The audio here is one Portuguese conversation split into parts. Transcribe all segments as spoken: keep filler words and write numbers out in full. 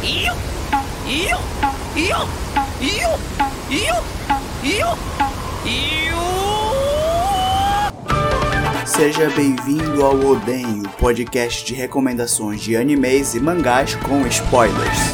Iyo! Iyo! Iyo! Iyo! Iyo! Iyo! Iyo! Seja bem-vindo ao Oden, o podcast de recomendações de animes e mangás com spoilers.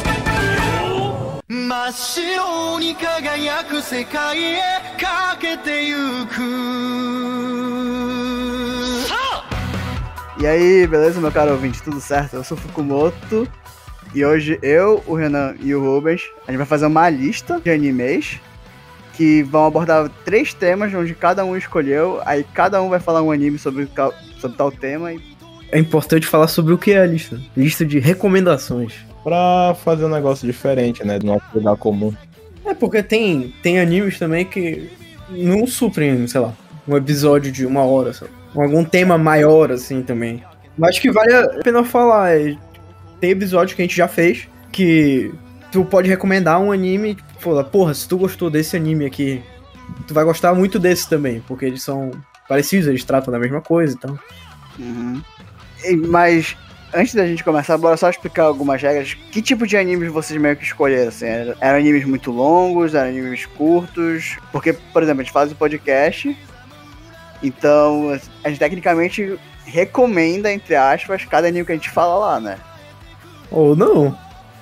E aí, beleza, meu caro ouvinte? Tudo certo? Eu sou o Fukumoto e hoje eu, o Renan e o Rubens, a gente vai fazer uma lista de animes que vão abordar três temas, onde cada um escolheu, aí cada um vai falar um anime sobre, sobre tal tema. E... É importante falar sobre o que é a lista. Lista de recomendações. Pra fazer um negócio diferente, né, do nosso lugar comum. É, porque tem, tem animes também que não suprem, sei lá, um episódio de uma hora, sabe? Algum tema maior, assim, também. Mas que vale a pena falar. É, tem episódio que a gente já fez que tu pode recomendar um anime, tipo, fala, porra, se tu gostou desse anime aqui, tu vai gostar muito desse também, porque eles são parecidos, eles tratam da mesma coisa, então. Uhum. E, mas, antes da gente começar, bora só explicar algumas regras. Que tipo de animes vocês meio que escolheram, assim? Eram, eram animes muito longos, eram animes curtos? Porque, por exemplo, a gente faz o podcast, então a gente tecnicamente recomenda, entre aspas, cada anime que a gente fala lá, né? Ou não.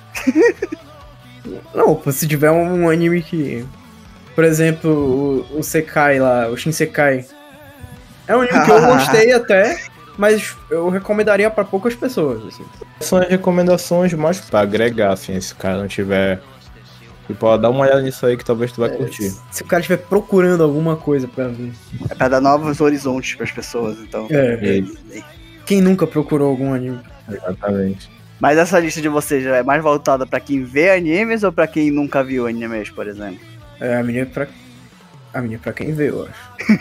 Não, se tiver um anime que... Por exemplo, o, o Sekai lá, o Shinsekai. É um anime que eu gostei até, mas eu recomendaria pra poucas pessoas, assim. São as recomendações mais pra agregar, assim, se o cara não tiver... Tipo, ó, dá uma olhada nisso aí que talvez tu vai É, curtir. Se o cara estiver procurando alguma coisa pra ver. É pra dar novos horizontes pras pessoas, então. É, quem nunca procurou algum anime? Exatamente. Mas essa lista de vocês já é mais voltada pra quem vê animes ou pra quem nunca viu animes, por exemplo? É, a minha é pra... A minha é pra quem vê, eu acho.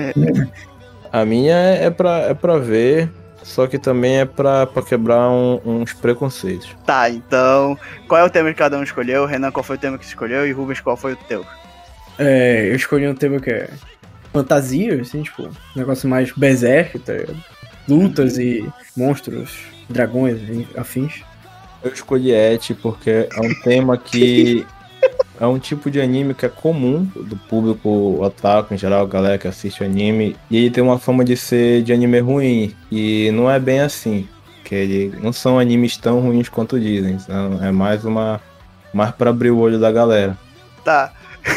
A minha é pra, é pra ver, só que também é pra, pra quebrar um, uns preconceitos. Tá, então, qual é o tema que cada um escolheu? Renan, qual foi o tema que você escolheu? E Rubens, qual foi o teu? É, eu escolhi um tema que é fantasia, assim, tipo, um negócio mais berserk, tá ligado? Lutas e monstros, dragões e afins. Eu escolhi Et porque é um tema que é um tipo de anime que é comum do público otaku, em geral, a galera que assiste anime, e ele tem uma fama de ser de anime ruim, e não é bem assim, que ele não são animes tão ruins quanto dizem, então é mais uma mais pra abrir o olho da galera. Tá.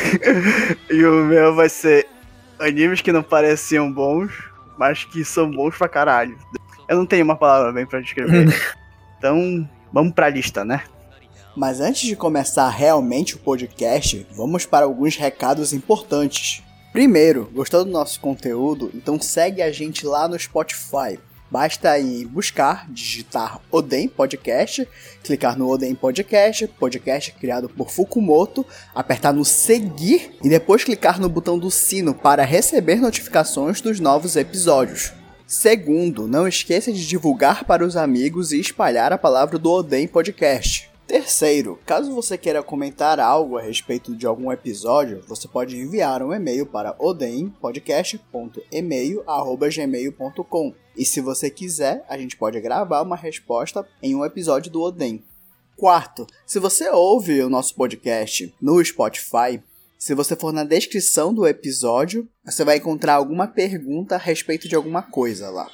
E o meu vai ser animes que não pareciam bons, mas que são bons pra caralho. Eu não tenho uma palavra bem pra descrever. Então, vamos pra lista, né? Mas antes de começar realmente o podcast, vamos para alguns recados importantes. Primeiro, gostou do nosso conteúdo? Então segue a gente lá no Spotify. Basta ir buscar, digitar Oden Podcast, clicar no Oden Podcast, podcast criado por Fukumoto, apertar no seguir e depois clicar no botão do sino para receber notificações dos novos episódios. Segundo, não esqueça de divulgar para os amigos e espalhar a palavra do Oden Podcast. Terceiro, caso você queira comentar algo a respeito de algum episódio, você pode enviar um e-mail para odempodcast ponto email arroba gmail ponto com. E se você quiser, a gente pode gravar uma resposta em um episódio do Oden. Quarto, se você ouve o nosso podcast no Spotify, se você for na descrição do episódio, você vai encontrar alguma pergunta a respeito de alguma coisa lá.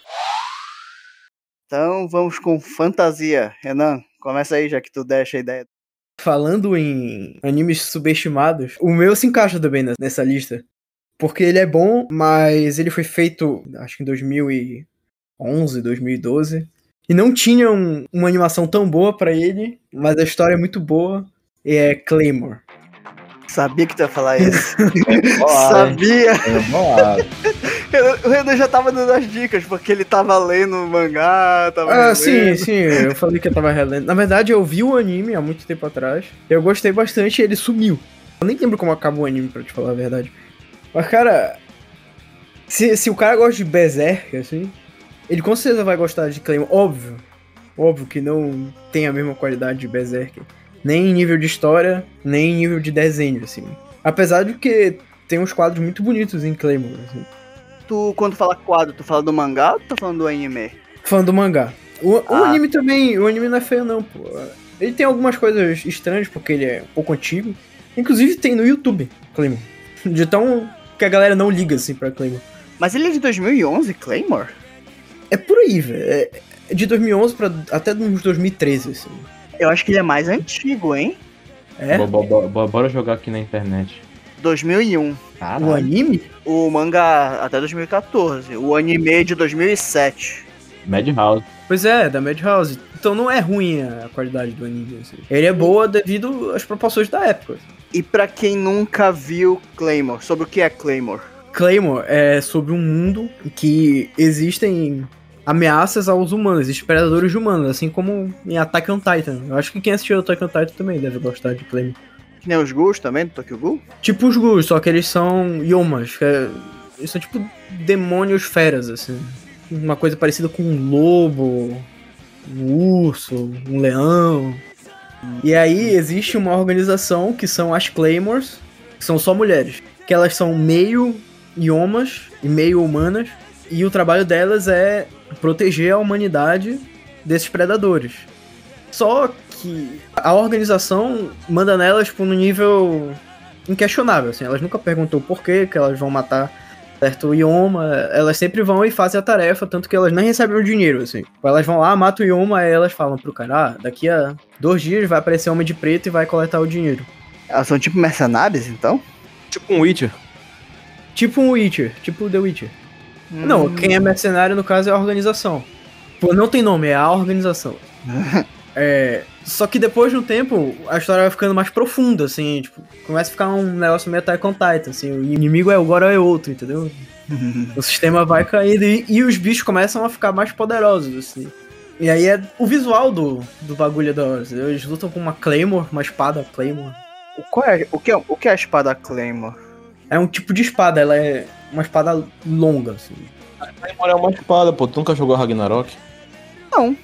Então vamos com fantasia. Renan, começa aí, já que tu deixa a ideia. Falando em animes subestimados, o meu se encaixa também nessa lista. Porque ele é bom, mas ele foi feito, acho que em dois mil e onze, dois mil e doze. E não tinha um, uma animação tão boa pra ele, mas a história é muito boa. E é Claymore. Sabia que tu ia falar isso. Boa, Sabia! É boa. O Renan já tava dando as dicas, porque ele tava lendo o mangá, tava Ah, relendo. sim, sim, eu falei que eu tava relendo. Na verdade, eu vi o anime há muito tempo atrás. Eu gostei bastante e ele sumiu. Eu nem lembro como acabou o anime, pra te falar a verdade. Mas, cara, se, se o cara gosta de Berserk, assim, ele com certeza vai gostar de Claymore. Óbvio, óbvio que não tem a mesma qualidade de Berserk. Nem em nível de história, nem em nível de desenho, assim. Apesar de que tem uns quadros muito bonitos em Claymore, assim. Tu, quando fala quadro, tu fala do mangá ou tu tá falando do anime? Fã do mangá. O, o Ah. anime também, o anime não é feio não, pô. Ele tem algumas coisas estranhas, porque ele é um pouco antigo. Inclusive tem no YouTube, Claymore. De tão que a galera não liga, assim, pra Claymore. Mas ele é de dois mil e onze, Claymore? É por aí, velho. É de dois mil e onze pra até uns dois mil e treze, assim. Eu acho que ele é mais antigo, hein? É? Bo- bo- bo- Bora jogar aqui na internet. dois mil e um. Caralho. O anime? O mangá até dois mil e quatorze. O anime é de dois mil e sete. Madhouse. Pois é, da Madhouse. Então não é ruim a qualidade do anime, assim. Ele é boa devido às proporções da época. E pra quem nunca viu Claymore, sobre o que é Claymore? Claymore é sobre um mundo em que existem ameaças aos humanos, existem predadores de humanos, assim como em Attack on Titan. Eu acho que quem assistiu Attack on Titan também deve gostar de Claymore. Que nem os Ghouls também, do Tokyo Ghoul? Tipo os Ghouls, só que eles são Yomas, que é... eles são tipo demônios feras, assim. Uma coisa parecida com um lobo, um urso, um leão. E aí existe uma organização que são as Claymores, que são só mulheres. Que elas são meio Yomas e meio humanas. E o trabalho delas é proteger a humanidade desses predadores. Só que a organização manda nelas tipo, no nível inquestionável. Assim. Elas nunca perguntou por que que elas vão matar certo Yoma. Elas sempre vão e fazem a tarefa, tanto que elas nem recebem o dinheiro. Assim. Elas vão lá, matam o Yoma, aí elas falam pro cara, ah, daqui a dois dias vai aparecer Homem de Preto e vai coletar o dinheiro. Elas são tipo mercenários, então? Tipo um Witcher. Tipo um Witcher, tipo The Witcher. Hum. Não, quem é mercenário no caso é a organização. Pô, não tem nome, é a organização. É, só que depois de um tempo, a história vai ficando mais profunda, assim, tipo, começa a ficar um negócio meio Attack on Titan, assim, o inimigo é agora é outro, entendeu? O sistema vai caindo e, e os bichos começam a ficar mais poderosos, assim. E aí é o visual do, do bagulho é da hora, entendeu? Eles lutam com uma Claymore, uma espada Claymore. O, qual é, o, que é, o que é a espada Claymore? É um tipo de espada, ela é uma espada longa, assim. A Claymore é uma espada, pô. Tu nunca jogou Ragnarok? Não.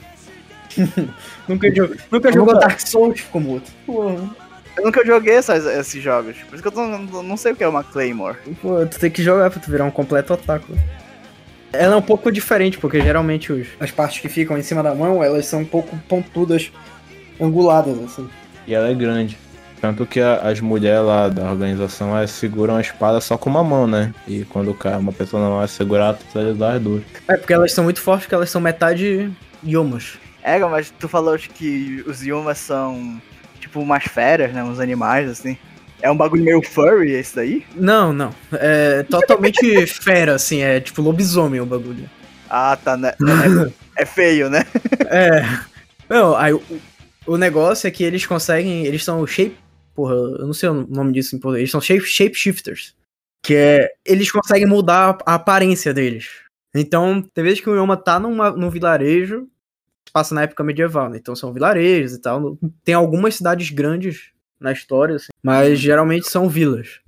nunca jogou, nunca jogou Dark Souls como outro. Porra. Eu nunca joguei essas, esses jogos. Por isso que eu tô, não sei o que é uma Claymore. Pô, tu tem que jogar pra tu virar um completo otaku. Ela é um pouco diferente, porque geralmente os, as partes que ficam em cima da mão, elas são um pouco pontudas, anguladas, assim. E ela é grande. Tanto que a, as mulheres lá da organização, elas seguram a espada só com uma mão, né? E quando o cara, uma pessoa não vai segurar, tu precisa usar as duas. É, porque elas são muito fortes, porque elas são metade Yomas. É, mas tu falou que os Yomas são, tipo, umas feras, né? Uns animais, assim. É um bagulho meio furry esse daí? Não, não. É totalmente fera, assim. É tipo lobisomem o bagulho. Ah, tá, né? É, é feio, né? É. Não, aí o, o negócio é que eles conseguem... Eles são shape... Porra, eu não sei o nome disso em português. Eles são shape, shapeshifters. Que é... Eles conseguem mudar a aparência deles. Então, tem vezes que o Yoma tá numa, num vilarejo... Passa na época medieval, né? Então são vilarejos e tal. Tem algumas cidades grandes na história, assim, mas geralmente são vilas.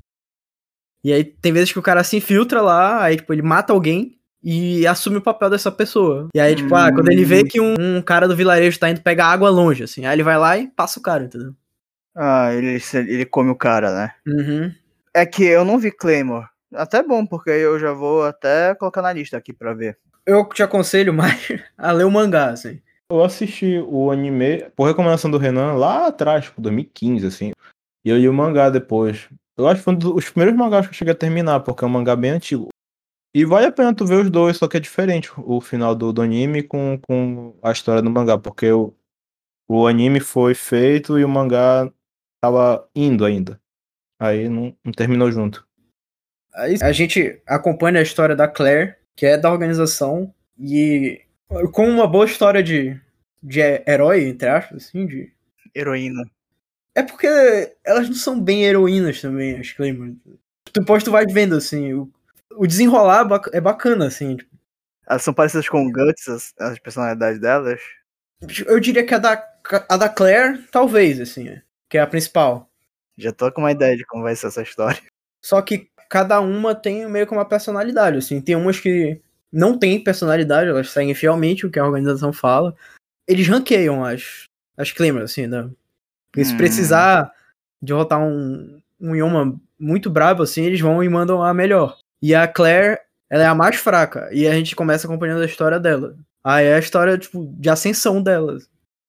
E aí tem vezes que o cara se infiltra lá, aí tipo, ele mata alguém e assume o papel dessa pessoa. E aí, tipo, hum. ah, quando ele vê que um, um cara do vilarejo tá indo pegar água longe, assim, aí ele vai lá e passa o cara, entendeu? Ah, ele, ele come o cara, né? Uhum. É que eu não vi Claymore. Até bom, porque eu já vou até colocar na lista aqui pra ver. Eu te aconselho mais a ler o mangá, assim. Eu assisti o anime, por recomendação do Renan, lá atrás, tipo, dois mil e quinze, assim. E eu li o mangá depois. Eu acho que foi um dos primeiros mangás que eu cheguei a terminar, porque é um mangá bem antigo. E vale a pena tu ver os dois, só que é diferente o final do, do anime com, com a história do mangá, porque o, o anime foi feito e o mangá tava indo ainda. Aí não, não terminou junto. Aí a gente acompanha a história da Claire, que é da organização, e com uma boa história de, de herói, entre aspas, assim, de... Heroína. É porque elas não são bem heroínas também, as Claymore. Depois tu vai vendo, assim, o, o desenrolar é bacana, assim. Tipo. Elas são parecidas com o Guts, as, as personalidades delas? Eu diria que a da, a da Claire, talvez, assim, que é a principal. Já tô com uma ideia de como vai ser essa história. Só que cada uma tem meio que uma personalidade, assim. Tem umas que não tem personalidade, elas seguem fielmente o que a organização fala. Eles ranqueiam as, as Claymore, assim, né? Porque se hum. precisar derrotar um, um Yoma muito brabo, assim, eles vão e mandam a melhor. E a Claire, ela é a mais fraca. E a gente começa acompanhando a história dela. Aí é a história, tipo, de ascensão dela.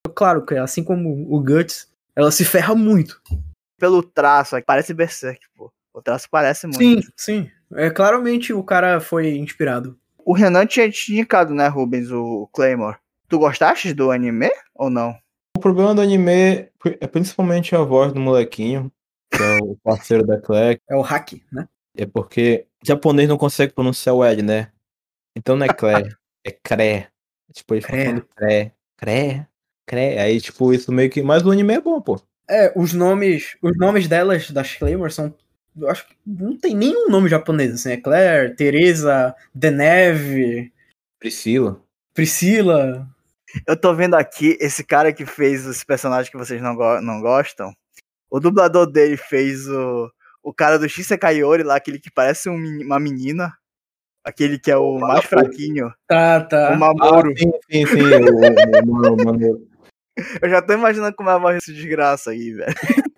Claro que assim como o Guts, ela se ferra muito. Pelo traço, parece Berserk, pô. O traço parece muito. Sim, sim. É, claramente o cara foi inspirado. O Renan tinha te indicado, né, Rubens, o Claymore. Tu gostaste do anime ou não? O problema do anime é principalmente a voz do molequinho, que é o parceiro da Claire. É o hack, né? É porque japonês não consegue pronunciar o L, né? Então não é Claire, é Cré. Tipo, ele fica Cré. falando Cré, Cré, Cré. Aí, tipo, isso meio que... Mas o anime é bom, pô. É, os nomes, os nomes delas, das Claymore, são... Eu acho que não tem nenhum nome japonês, assim. É Claire, Teresa, Deneve, Priscila. Priscila. Eu tô vendo aqui esse cara que fez os personagens que vocês não, go- não gostam. O dublador dele fez o, o cara do Shisekai Ori lá, aquele que parece um meni- uma menina. Aquele que é o mais fraquinho. Tá, tá. O Mamoru. Ah, sim, sim, sim. o, o, o, o, o, Eu já tô imaginando como é a voz desse desgraça aí, velho.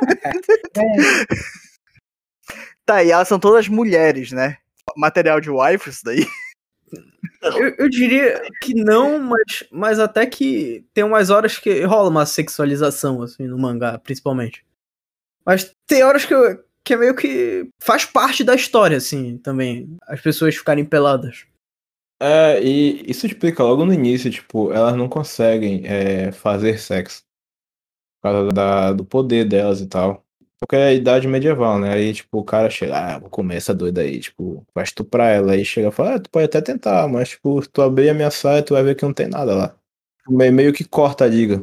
Tá, e elas são todas mulheres, né? Material de wife, isso daí. Eu, eu diria que não, mas, mas até que tem umas horas que rola uma sexualização, assim, no mangá, principalmente. Mas tem horas que, eu, que é meio que faz parte da história, assim, também. As pessoas ficarem peladas. É, e isso explica logo no início, tipo, elas não conseguem é, fazer sexo. Por causa da, do poder delas e tal. Porque é a idade medieval, né? Aí, tipo, o cara chega, ah, vou comer essa doida aí, tipo, vai estuprar ela. Aí chega e fala, ah, tu pode até tentar, mas, tipo, se tu abrir a minha saia, tu vai ver que não tem nada lá. Meio, meio que corta a liga.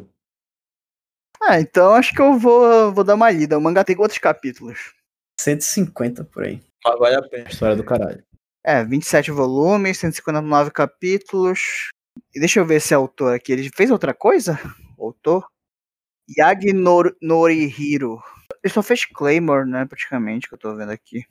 Ah, então acho que eu vou, vou dar uma lida. O mangá tem quantos capítulos? cento e cinquenta por aí. Mas vale a pena. História do caralho. É, vinte e sete volumes, cento e cinquenta e nove capítulos. E deixa eu ver esse autor aqui. Ele fez outra coisa? O autor? Yagi Nor- Norihiro. Ele só fez Claymore, né, praticamente, que eu tô vendo aqui.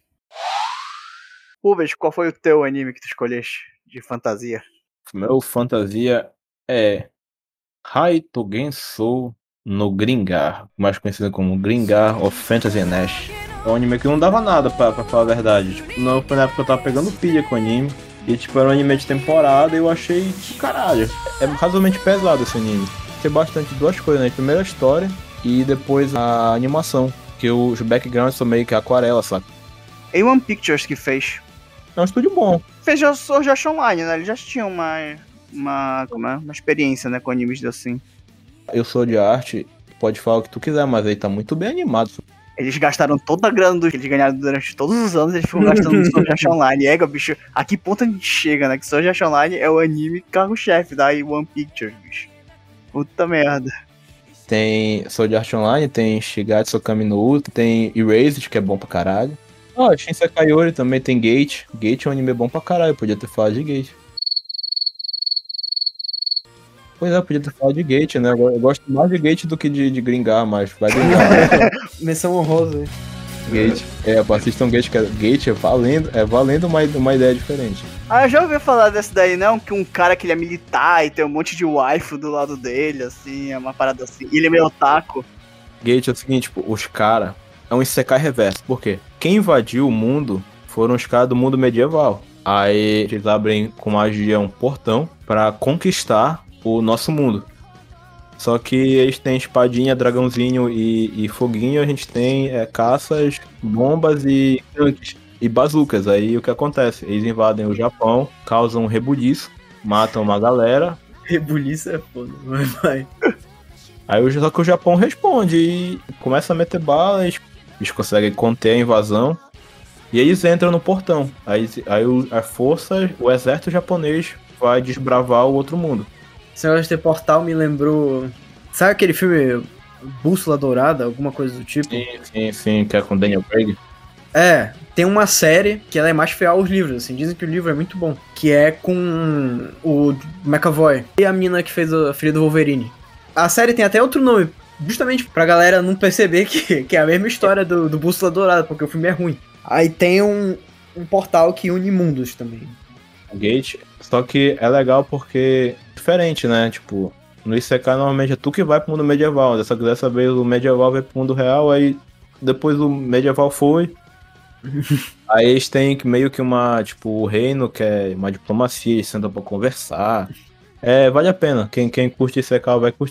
Rubens, qual foi o teu anime que tu escolheste de fantasia? Meu fantasia é Haito Gensou no Gringar, mais conhecido como Gringar of Fantasy and Ash. É um anime que não dava nada, pra, pra falar a verdade. Tipo, não, foi na época que eu tava pegando pilha com o anime. E tipo, era um anime de temporada e eu achei que caralho. É razoavelmente pesado esse anime. Tem bastante duas coisas, né? Primeiro a história e depois a animação. Que os backgrounds são meio que aquarela, sabe? A One Pictures que fez. É um estúdio bom. Fez o Sword Art Online, né? Eles já tinham uma, uma, como é? Uma experiência, né, com animes assim. Eu sou de arte, pode falar o que tu quiser, mas aí tá muito bem animado. Eles gastaram toda a grana do que eles ganharam durante todos os anos, eles ficam gastando no Sword Art Online. É, bicho, a que ponto a gente chega, né? Que Sword Art Online é o anime carro-chefe da One Pictures, bicho. Puta merda. Tem Sword Art Online, tem Shigatsu Kami no Uta, tem Erased, que é bom pra caralho. Ah, Shinsekai Ori também tem Gate. Gate é um anime bom pra caralho, podia ter falado de Gate. Pois é, podia ter falado de Gate, né? Eu gosto mais de Gate do que de, de Gringar, mas vai Gringar. Menção honrosa aí. Gate. É, assistam Gate, que é, Gate é valendo, é valendo uma, uma ideia diferente. Ah, eu já ouvi falar desse daí, não? Que um cara que ele é militar e tem um monte de waifu do lado dele, assim, é uma parada assim. E ele é meio otaku. Gate é o seguinte, tipo, os caras é um Isekai reverso. Por quê? Quem invadiu o mundo foram os caras do mundo medieval. Aí eles abrem com magia um portão pra conquistar o nosso mundo. Só que eles têm espadinha, dragãozinho e, e foguinho, a gente tem é, caças, bombas e tanques e bazucas. Aí o que acontece? Eles invadem o Japão, causam um rebuliço, matam uma galera. Rebuliço é foda, mas vai. Aí o- só que o Japão responde e começa a meter bala, eles, eles conseguem conter a invasão. E eles entram no portão. Aí, aí o, a força, o exército japonês vai desbravar o outro mundo. Esse negócio de ter portal me lembrou... Sabe aquele filme Bússola Dourada? Alguma coisa do tipo? Sim, sim, sim, que é com Daniel Craig. É, tem uma série que ela é mais fiel aos livros, assim, dizem que o livro é muito bom. Que é com o McAvoy e a mina que fez a filha do Wolverine. A série tem até outro nome, justamente pra galera não perceber que, que é a mesma história do, do Bússola Dourada, porque o filme é ruim. Aí tem um, um portal que une mundos também. Gate. Só que é legal porque é diferente, né? Tipo, no Isekai normalmente é tu que vai pro mundo medieval. Dessa, dessa vez o medieval vai pro mundo real, aí depois o medieval foi. Aí eles têm que- meio que uma, tipo, o reino que é uma diplomacia, eles sentam pra conversar. É, vale a pena. Quem, quem curte Isekai vai curtir.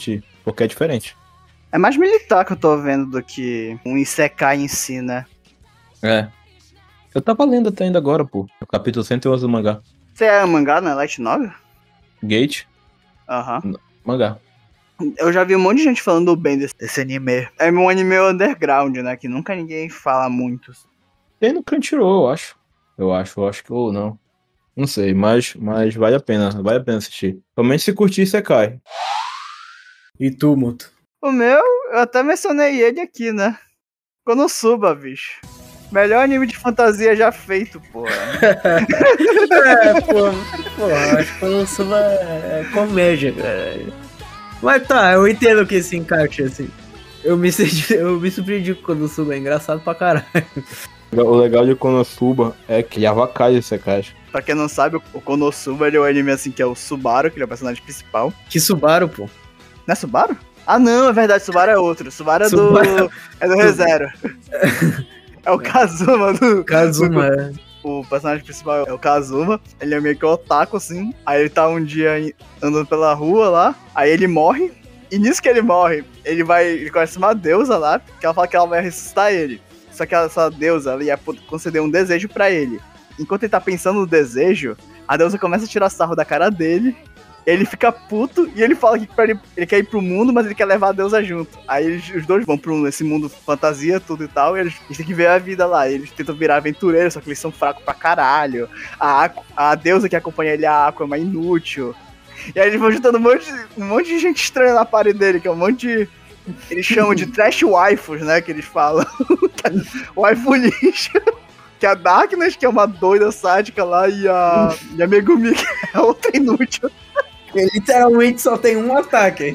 porque é diferente. É mais militar que eu tô vendo do que um Isekai em si, né? É. Eu tava lendo até ainda agora, pô. O capítulo cento e onze do mangá. Você é mangá, não é light novel? Gate, Aham. mangá. Eu já vi um monte de gente falando bem desse, desse anime. É um anime underground, né? Que nunca ninguém fala muito. Tem no Crunchyroll, eu acho. Eu acho, eu acho que ou não. Não sei, mas, mas vale a pena, vale a pena assistir. Pelo menos se curtir, você cai. E tu, Muto? O meu, eu até mencionei ele aqui, né? Konosuba, bicho. Melhor anime de fantasia já feito, porra. É, pô, pô, acho que Konosuba é comédia, cara. Mas tá, eu entendo que esse encaixe, assim. Eu me, senti, eu me surpreendi com o Konosuba, é engraçado pra caralho. O legal de Konosuba é que ele avacalha esse caixa. Pra quem não sabe, o Konosuba ele é o anime assim que é o Subaru, que ele é o personagem principal. Que Subaru, pô. Não é Subaru? Ah não, é verdade, Subaru é outro. Subaru é Subaru- do. É do ReZero. É o Kazuma do. Kazuma, é. O personagem principal é o Kazuma, ele é meio que otaku, assim. Aí ele tá um dia em- andando pela rua lá, aí ele morre. E nisso que ele morre, ele vai. Ele conhece uma deusa lá, que ela fala que ela vai ressuscitar ele. Só que essa deusa ela ia poder conceder um desejo pra ele. Enquanto ele tá pensando no desejo, a deusa começa a tirar sarro da cara dele. Ele fica puto e ele fala que pra ele, ele quer ir pro mundo, mas ele quer levar a deusa junto. Aí eles, os dois vão pro esse mundo fantasia, tudo e tal, e eles, eles têm que ver a vida lá. Eles tentam virar aventureiros, só que eles são fracos pra caralho. A, Aqua- a deusa que acompanha ele, a Aqua, é uma inútil. E aí eles vão juntando um monte, de- um monte de gente estranha na parede dele, que é um monte de... Eles chamam de trash waifus, né, que eles falam. Waifu lixo. Que é a Darkness, que é uma doida sádica lá, e a, e a Megumi, que é outra inútil. Ele literalmente só tem um ataque.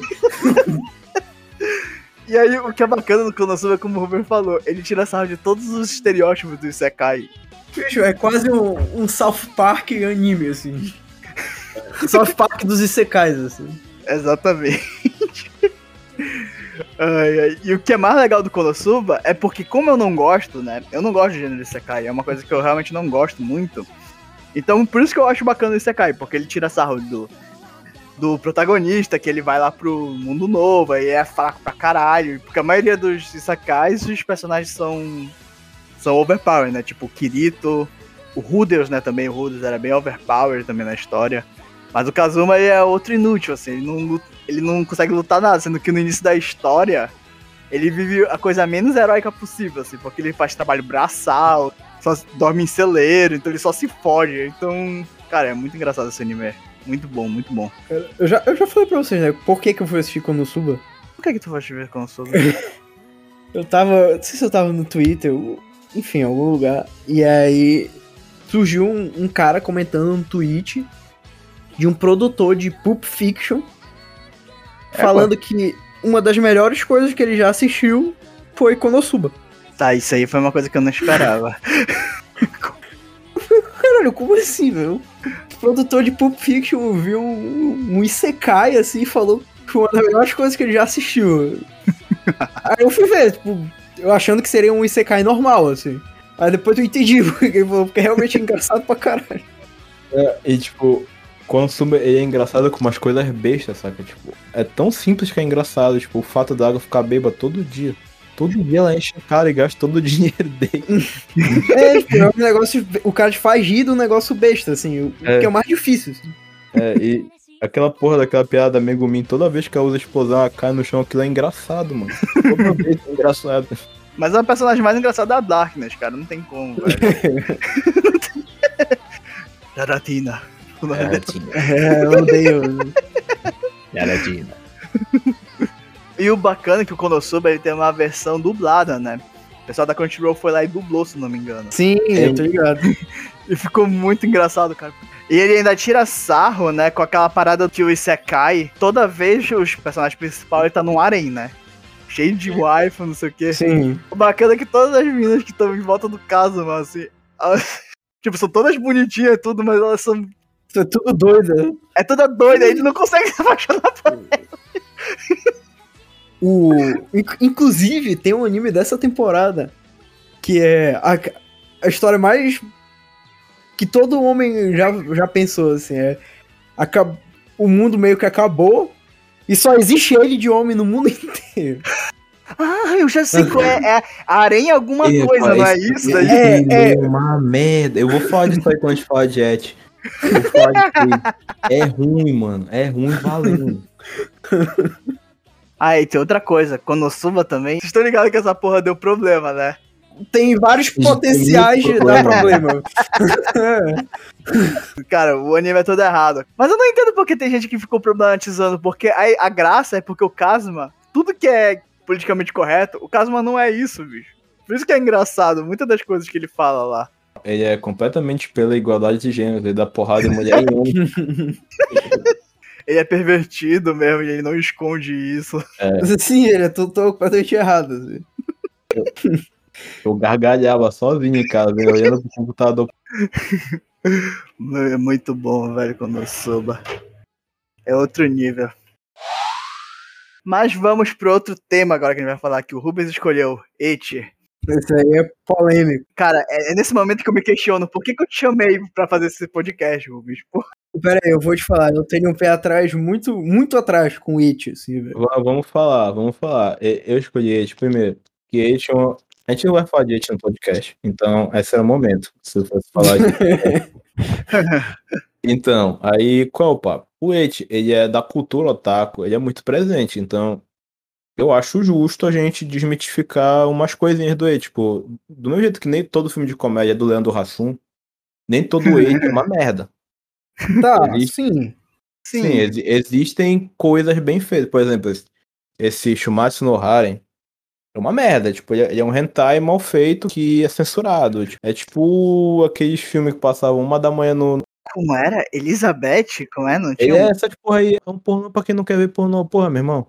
E aí, o que é bacana no Konosuba, como o Ruben falou, ele tira sarro de todos os estereótipos do Isekai. Bicho, é quase um, um South Park anime, assim. South Park dos Isekais, assim. Exatamente. Ai, ai. E o que é mais legal do Konosuba é porque, como eu não gosto, né? Eu não gosto de gênero Isekai, é uma coisa que eu realmente não gosto muito. Então, por isso que eu acho bacana o Isekai, porque ele tira sarro do, do protagonista, que ele vai lá pro mundo novo, aí é fraco pra caralho. Porque a maioria dos Isekais, os personagens são, são overpowered, né? Tipo o Kirito, o Ruders, né? Também o Ruders era bem overpowered também na história. Mas o Kazuma ele é outro inútil, assim, ele não, luta- ele não consegue lutar nada, sendo que no início da história ele vive a coisa menos heróica possível, assim, porque ele faz trabalho braçal, só dorme em celeiro, então ele só se fode. Então, cara, é muito engraçado esse anime. Muito bom, muito bom. Eu já, eu já falei pra vocês, né? Por que, que eu fui assistir Konosuba? Por que, que tu vai te ver com o Soul? Eu tava. Não sei se eu tava no Twitter, ou, enfim, em algum lugar. E aí surgiu um, um cara comentando um tweet de um produtor de Pulp Fiction É, falando que uma das melhores coisas que ele já assistiu foi Konosuba. Tá, isso aí foi uma coisa que eu não esperava. Caralho, como assim, velho? O produtor de Pulp Fiction viu um, um Isekai assim e falou que foi uma das melhores coisas que ele já assistiu. Aí eu fui ver, tipo, eu achando que seria um Isekai normal, assim. Aí depois eu entendi porque ele falou, porque é realmente engraçado pra caralho. É, e tipo, Konosuba ele é engraçado com umas coisas bestas, saca? Tipo, é tão simples que é engraçado. Tipo, o fato da água ficar bêbada todo dia. Todo dia ela enche a cara e gasta todo o dinheiro dele. É, tipo, é um negócio, o cara te faz rir do negócio besta, assim, o É. que é o mais difícil. Assim. É, e aquela porra daquela piada da Megumin, toda vez que ela usa explosão, ela cai no chão, aquilo é engraçado, mano. Toda vez é engraçado. Mas é o personagem mais engraçado da Darkness, cara. Não tem como, velho. Não tem... Jaratina. O nome dela. É, eu odeio. E o bacana é que o Konosuba ele tem uma versão dublada, né? O pessoal da Crunchyroll foi lá e dublou, se não me engano. Sim, eu tô ligado. E ficou muito engraçado, cara. E ele ainda tira sarro, né? Com aquela parada que o Isekai, toda vez os personagens principais ele tá num harém, né? Cheio de waifu, não sei o quê. Sim. O bacana é que todas as meninas que estão em volta do caso, mano, assim... elas, tipo, são todas bonitinhas e tudo, mas elas são... Isso é tudo doido. É toda doida, aí ele não consegue se apaixonar por ela. O, inc- inclusive, tem um anime dessa temporada que é a, a história mais que todo homem já, já pensou, assim, é acab- o mundo meio que acabou E só existe ele de homem no mundo inteiro. Ah, eu já sei qual é. É aranha alguma É, coisa, pai, não é esse- isso daí? esse É, é uma merda. Eu vou falar disso aí quando a gente falar de Et. Eu vou falar disso aí. É ruim, mano. É ruim valendo. Ah, e tem outra coisa. Konosuba também. Vocês estão ligados que essa porra deu problema, né? Tem vários Tem potenciais de muito dar problema. problema. Cara, o anime é todo errado. Mas eu não entendo porque tem gente que ficou problematizando. Porque a, a graça é porque o Kazuma, tudo que é politicamente correto, o Kazuma não é isso, bicho. Por isso que é engraçado, muitas das coisas que ele fala lá. Ele é completamente pela igualdade de gênero. Ele dá porrada em mulher e homem. Ele é pervertido mesmo e ele não esconde isso. Sim, ele é tudo completamente errado. Assim. Eu gargalhava sozinho em casa, eu olhando pro computador. É muito bom, velho, Konosuba. É outro nível. Mas vamos pro outro tema agora que a gente vai falar, que o Rubens escolheu. Eti. Isso aí é polêmico. Cara, é, é nesse momento que eu me questiono, por que, que eu te chamei pra fazer esse podcast, Rubens? Pô, Pera aí, eu vou te falar, eu tenho um pé atrás, muito, muito atrás com o It, assim, velho. Va- Vamos falar, vamos falar. E- Eu escolhi It primeiro. Que It é uma... A gente não vai falar de It no podcast. Então, esse era o momento. Se eu fosse falar de Então, aí qual é o papo? O It, ele é da cultura otaku, ele é muito presente. Então, eu acho justo a gente desmitificar umas coisinhas do It. Tipo, do mesmo jeito que nem todo filme de comédia é do Leandro Hassum, nem todo It é uma merda. Tá, Existe- sim. sim. Sim, exi- existem coisas bem feitas. Por exemplo, esse- esse Shumatsu no Haren é uma merda. Tipo, ele é, ele é um hentai mal feito que é censurado. Tipo, é tipo aqueles filmes que passavam uma da manhã no. Como era? Elizabeth? Como é? Não tinha Ele é um... essa de porra aí. É um pornô pra quem não quer ver pornô. Porra, meu irmão.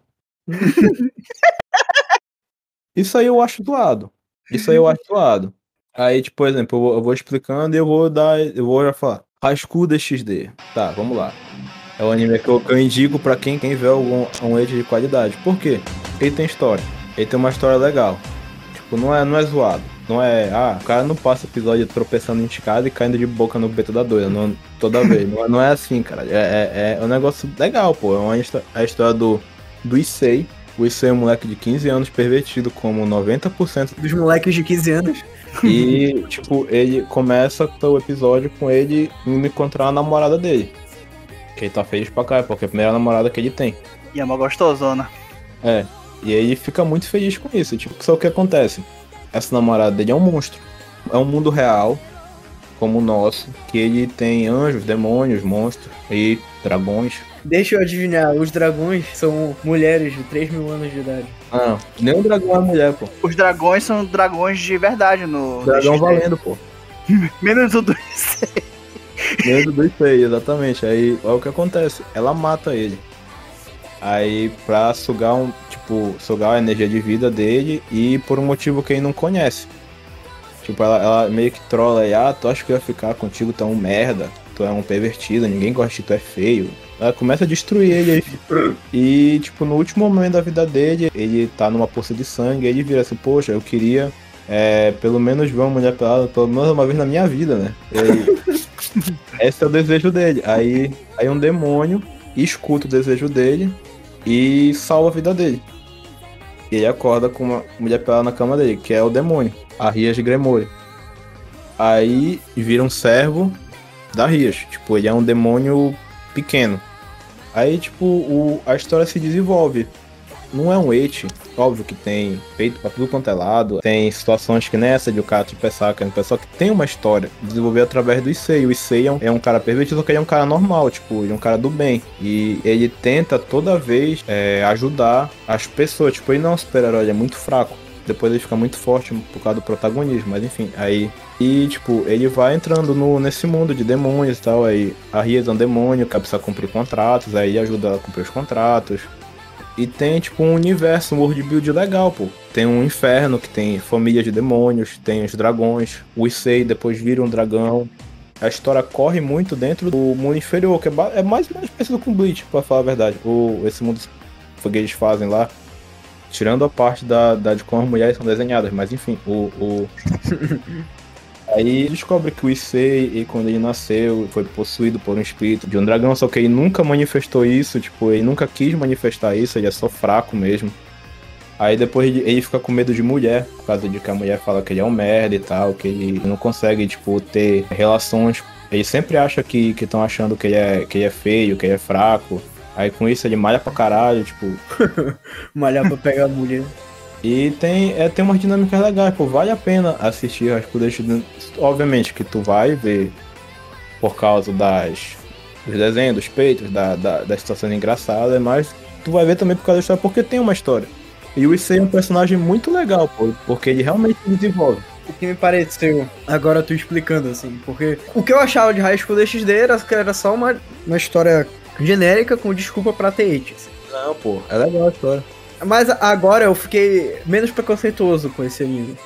Isso aí eu acho doado. Isso aí eu acho doado. Aí, tipo, por exemplo, eu vou, eu vou explicando e eu vou dar. Eu vou já falar. Rascuda X D. Tá, vamos lá. É o anime que eu, que eu indico pra quem, quem vê algum, um age de qualidade. Por quê? Ele tem história. Ele tem uma história legal. Tipo, não é, não é zoado. Não é. Ah, o cara não passa episódio tropeçando em escada e caindo de boca no beto da doida. Não, toda vez. Não, é- não é assim, cara. É, é, é um negócio legal, pô. É uma, histó- é a história do, do Issei. O Issei é um moleque de quinze anos pervertido como noventa por cento. Dos moleques de quinze anos. E, tipo, ele começa o episódio com ele indo encontrar a namorada dele. Que ele tá feliz pra cá, porque é a primeira namorada que ele tem. E é uma gostosona. É. E aí ele fica muito feliz com isso. Tipo, só o que acontece? Essa namorada dele é um monstro. É um mundo real, como o nosso, que ele tem anjos, demônios, monstros e dragões. Deixa eu adivinhar, os dragões são mulheres de três mil anos de idade. Ah, nem o dragão é mulher, pô. Os dragões são dragões de verdade no... O dragão no X D. valendo, pô. Menos o do... Medo do Issei, exatamente. Aí, olha o que acontece. Ela mata ele. Aí, pra sugar um, tipo, sugar a energia de vida dele e por um motivo que ele não conhece. Tipo, ela, ela meio que trola aí, ah, tu acha que eu ia ficar contigo, tu é um merda, tu é um pervertido, ninguém gosta de tu, é feio. Ela começa a destruir ele aí. E, tipo, no último momento da vida dele, ele tá numa poça de sangue, ele vira assim, poxa, eu queria é, pelo menos ver uma mulher pelada, pelo menos uma vez na minha vida, né? E, esse é o desejo dele. Aí, aí um demônio escuta o desejo dele e salva a vida dele. E ele acorda com uma mulher pelada na cama dele, que é o demônio, a Rias Gremore. Aí vira um servo da Rias. Tipo, ele é um demônio pequeno. Aí, tipo, o, a história se desenvolve. Não é um eti, óbvio que tem feito pra tudo quanto é lado. Tem situações que nessa de o cara tropeçar, que é um pessoal que tem uma história desenvolver através do Issei. O Issei é um, é um cara pervertido, só que ele é um cara normal, tipo, ele é um cara do bem. E ele tenta toda vez é, ajudar as pessoas. Tipo, ele não é um super-herói, ele é muito fraco. Depois ele fica muito forte por causa do protagonismo, mas enfim, aí... E, tipo, ele vai entrando no, nesse mundo de demônios e tal, aí a Rias é um demônio que precisa cumprir contratos, aí ele ajuda ela a cumprir os contratos. E tem, tipo, um universo, um world build legal, pô. Tem um inferno que tem família de demônios, tem os dragões, o Issei depois vira um dragão. A história corre muito dentro do mundo inferior, que é, é mais ou menos parecido com Bleach, pra falar a verdade. O, esse mundo que eles fazem lá, tirando a parte da, da de como as mulheres são desenhadas, mas enfim, o... o Aí descobre que o Issei, quando ele nasceu, foi possuído por um espírito de um dragão, só que ele nunca manifestou isso, tipo, ele nunca quis manifestar isso, ele é só fraco mesmo. Aí depois ele fica com medo de mulher, por causa de que a mulher fala que ele é um merda e tal, que ele não consegue, tipo, ter relações. Ele sempre acha que estão achando que ele, é, que ele é feio, que ele é fraco. Aí com isso ele malha pra caralho, tipo... Malhar pra pegar a mulher. E tem, é, tem umas dinâmicas legais, pô, vale a pena assistir High Destiny. Obviamente que tu vai ver por causa das, dos desenhos, dos peitos, da, da, das situações engraçadas, mas tu vai ver também por causa da história, porque tem uma história. E o Issei é um personagem muito legal, pô, porque ele realmente desenvolve. O que me pareceu, agora tu explicando assim, porque o que eu achava de High School D X D era que era só uma, uma história genérica com desculpa pra ter hate. Assim. Não, pô, é legal a história. Mas agora eu fiquei menos preconceituoso com esse anime.